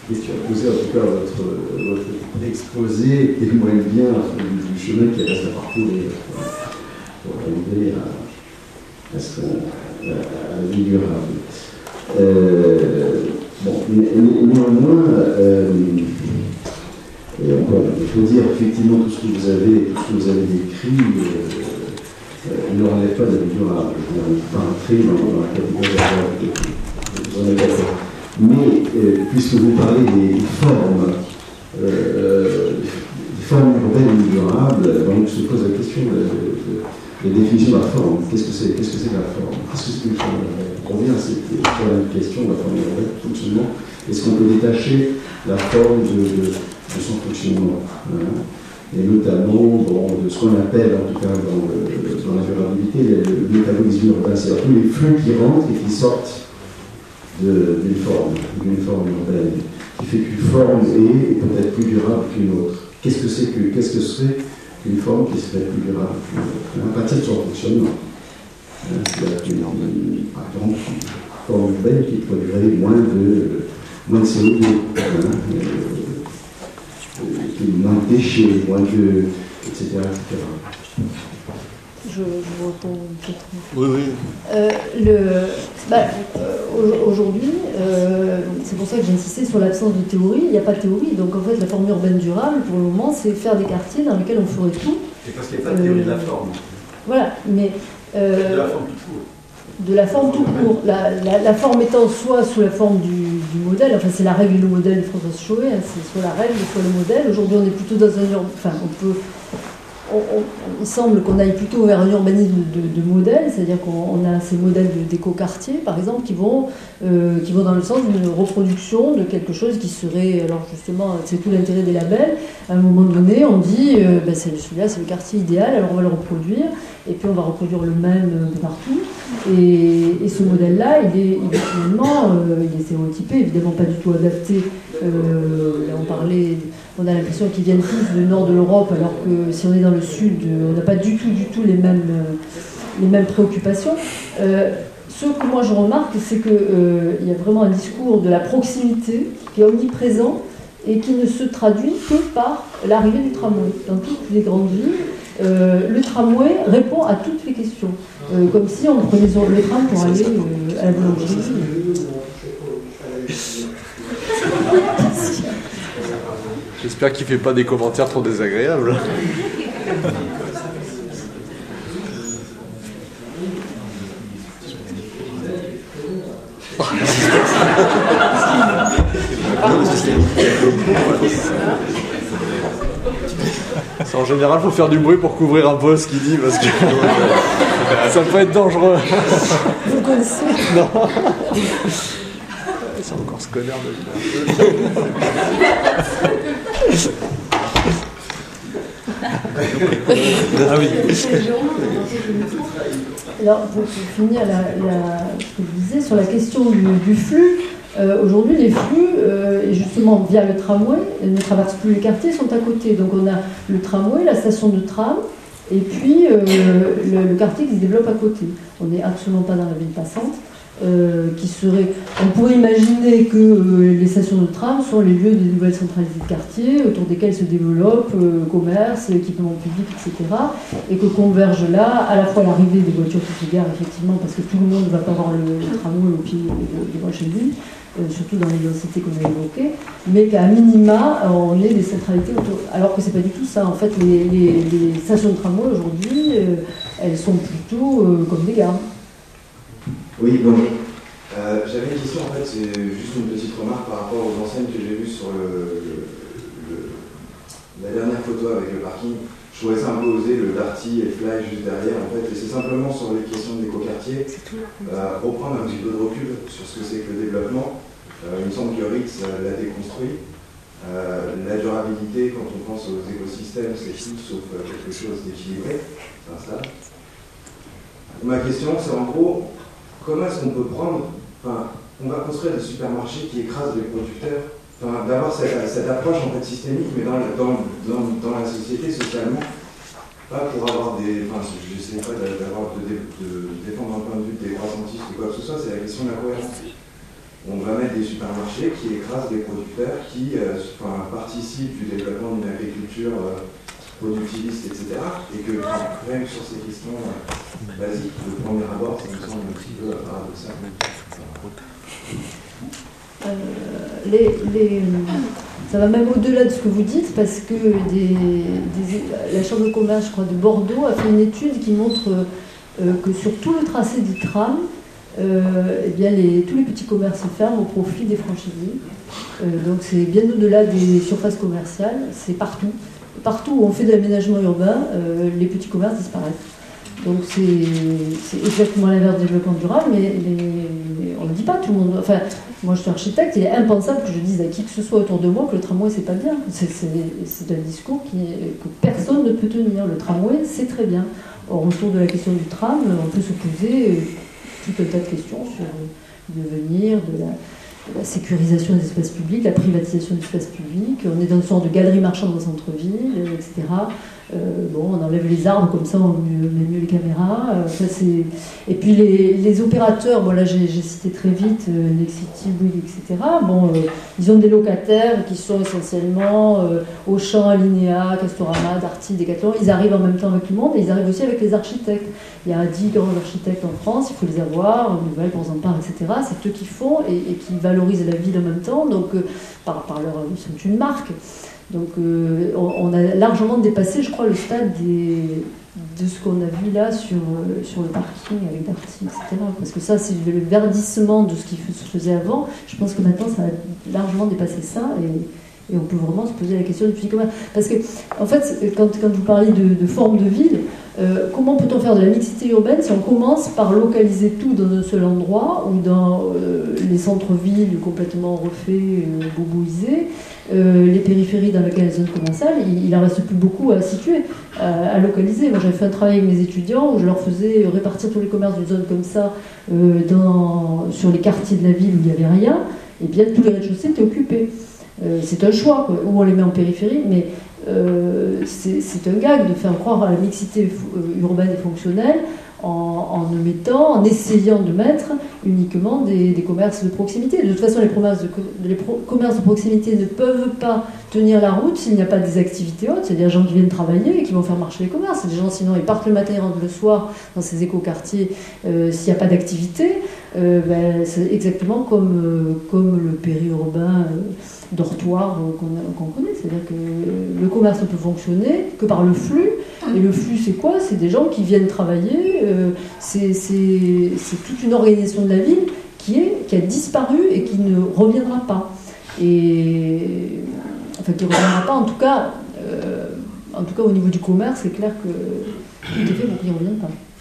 question à poser, en tout cas, votre exposé témoigne bien du chemin qui reste à parcourir pour arriver à la vie durable. Bon, néanmoins, il faut dire effectivement tout ce que vous avez décrit ne relève pas de la vie durable. On ne peut pas entrer dans la catégorie de la vie durable. Mais puisque vous parlez des formes urbaines durables, donc se pose la question de la définition de la forme. Qu'est-ce que c'est que la forme? Qu'est-ce que c'est qu'une forme urbaine? On revient à cette question de la forme urbaine, fonctionnement. Est-ce qu'on peut détacher la forme de son fonctionnement, et notamment de ce qu'on appelle, en tout cas dans la durabilité, le métabolisme urbain, c'est-à-dire tous les flux qui rentrent et qui sortent d'une forme urbaine, qui fait qu'une forme est peut-être plus durable qu'une autre. Qu'est-ce que serait qu'une forme qui serait plus durable qu'une autre, à partir de son fonctionnement? C'est-à-dire une forme urbaine qui produirait moins de CO2, moins de déchets, moins de... etc. Je vous réponds peut-être. Oui. Aujourd'hui, c'est pour ça que j'ai insisté sur l'absence de théorie. Il n'y a pas de théorie. Donc en fait, la forme urbaine durable, pour le moment, c'est faire des quartiers dans lesquels on ferait tout. C'est parce qu'il n'y a pas de théorie de la forme. Voilà, mais... de la forme tout court. De la forme tout court. La forme étant soit sous la forme du modèle, enfin c'est la règle et le modèle de François Choé, c'est soit la règle, soit le modèle. Aujourd'hui on est plutôt dans un... Enfin il semble qu'on aille plutôt vers un urbanisme de modèle, c'est-à-dire qu'on a ces modèles d'éco-quartiers, par exemple, qui vont dans le sens d'une reproduction de quelque chose qui serait... Alors justement, c'est tout l'intérêt des labels. À un moment donné, on dit, celui-là, c'est le quartier idéal, alors on va le reproduire, et puis on va reproduire le même partout. Et ce modèle-là, il est finalement il est stéréotypé, évidemment pas du tout adapté. Là, on a l'impression qu'ils viennent tous du nord de l'Europe, alors que si on est dans le sud, on n'a pas du tout les mêmes préoccupations. Ce que moi je remarque, c'est qu'il y a vraiment un discours de la proximité qui est omniprésent et qui ne se traduit que par l'arrivée du tramway. Dans toutes les grandes villes, le tramway répond à toutes les questions. Comme si on prenait le train pour aller à la boulangerie. J'espère qu'il ne fait pas des commentaires trop désagréables. En général, il faut faire du bruit pour couvrir un peu ce qu'il dit, parce que ça peut être dangereux. Vous connaissez? Non. C'est encore ce connard de Ah oui. Alors, pour finir ce que je disais sur la question du flux, aujourd'hui les flux, et justement via le tramway, ne traversent plus les quartiers, sont à côté. Donc on a le tramway, la station de tram, et puis le quartier qui se développe à côté. On n'est absolument pas dans la ville passante. On pourrait imaginer que les stations de tram sont les lieux des nouvelles centralités de quartier autour desquelles se développent commerce, équipements publics, etc. Et que converge là à la fois l'arrivée des voitures qui s'égarent, effectivement, parce que tout le monde ne va pas voir le tramway au pied devant chez lui, surtout dans les densités qu'on a évoquées, mais qu'à minima, on ait des centralités autour. Alors que c'est pas du tout ça. En fait, les stations de tramway aujourd'hui, elles sont plutôt comme des gares. Oui, bonjour. J'avais une question, en fait, c'est juste une petite remarque par rapport aux enseignes que j'ai vues sur la dernière photo avec le parking. Je trouvais ça un peu osé, le Darty et Fly juste derrière, en fait, et c'est simplement sur les questions de l'écoquartier, reprendre un petit peu de recul sur ce que c'est que le développement. Il me semble que Ritz l'a déconstruit. La durabilité, quand on pense aux écosystèmes, c'est tout sauf quelque chose d'équilibré. Enfin, ça. Ma question, c'est en gros, comment est-ce qu'on peut prendre, on va construire des supermarchés qui écrasent les producteurs, d'avoir cette approche en fait systémique, mais dans la société socialement, pas pour avoir des, je n'essaie pas de défendre un point de vue des croissantistes ou quoi que ce soit, c'est la question de la cohérence. on va mettre des supermarchés qui écrasent des producteurs qui participent du développement d'une agriculture productiviste, etc. Et que même sur ces questions basiques, le premier abord, ça me semble un petit peu paradoxal. Ça va même au-delà de ce que vous dites, parce que la Chambre de commerce, je crois, de Bordeaux a fait une étude qui montre que sur tout le tracé du tram, eh bien tous les petits commerces ferment au profit des franchisés. Donc c'est bien au-delà des surfaces commerciales, c'est partout. Partout où on fait de l'aménagement urbain, les petits commerces disparaissent. Donc c'est exactement l'inverse du développement durable, mais on ne le dit pas, tout le monde. Enfin, moi je suis architecte, il est impensable que je dise à qui que ce soit autour de moi que le tramway c'est pas bien. C'est un discours que personne ne peut tenir. Le tramway c'est très bien. Or, autour de la question du tram, on peut se poser tout un tas de questions sur le devenir de la sécurisation des espaces publics, la privatisation des espaces publics. On est dans une sorte de galerie marchande dans le centre-ville, etc. On enlève les arbres, comme ça on met mieux les caméras. Et puis les opérateurs, là j'ai cité très vite Nexity, Bouygues, etc. Ils ont des locataires qui sont essentiellement Auchan, Alinéa, Castorama, Darty, Decathlon. Ils arrivent en même temps avec tout le monde et ils arrivent aussi avec les architectes. Il y a 10 grands architectes en France, il faut les avoir, Nouvelle, Porzampar, etc. C'est eux qui font et qui valorisent la ville en même temps. Donc par leur, ils sont une marque. Donc on a largement dépassé, je crois, le stade de ce qu'on a vu là sur le parking avec Darty, etc. Parce que ça, c'est le verdissement de ce qui se faisait avant. Je pense que maintenant, ça a largement dépassé ça et on peut vraiment se poser la question du petit commerce. Parce que, en fait, quand vous parlez de forme de ville, comment peut-on faire de la mixité urbaine si on commence par localiser tout dans un seul endroit ou dans les centres-villes complètement refaits, boboisés, les périphéries dans lesquelles les zones commerciales, il en reste plus beaucoup à situer, à localiser. Moi j'avais fait un travail avec mes étudiants où je leur faisais répartir tous les commerces d'une zone comme ça sur les quartiers de la ville où il n'y avait rien, et bien tous les rez-de-chaussée étaient occupés. C'est un choix, quoi, où on les met en périphérie, mais c'est un gag de faire croire à la mixité urbaine et fonctionnelle en essayant de mettre uniquement des commerces de proximité. De toute façon, les commerces de proximité ne peuvent pas tenir la route s'il n'y a pas des activités hautes. C'est des gens qui viennent travailler et qui vont faire marcher les commerces. C'est des gens, sinon, ils partent le matin et rentrent le soir dans ces écoquartiers. S'il n'y a pas d'activité, c'est exactement comme le périurbain dortoir qu'on connaît. C'est-à-dire que le commerce ne peut fonctionner que par le flux. Et le flux, c'est quoi? C'est des gens qui viennent travailler. C'est toute une organisation de la ville qui a disparu et qui ne reviendra pas. Enfin, qui ne reviendra pas, en tout cas au niveau du commerce, c'est clair que tout est fait pour qu'il ne revienne pas.